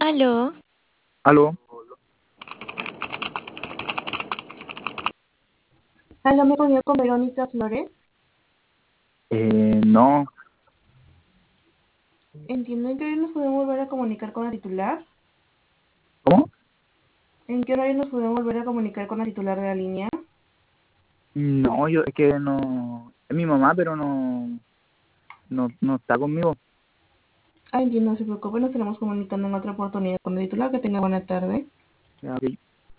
Aló, ¿Aló? Hola, ¿me ponía con Verónica Flores? No. Entiendo, ¿en qué horario nos podemos volver a comunicar con la titular? ¿Cómo? ¿En qué horario nos podemos volver a comunicar con la titular de la línea? No, es que no, es mi mamá, pero no está conmigo. Ah, entiendo, no se preocupe, nos estaremos comunicando en otra oportunidad con la titular. Que tenga buena tarde. Ya, ok.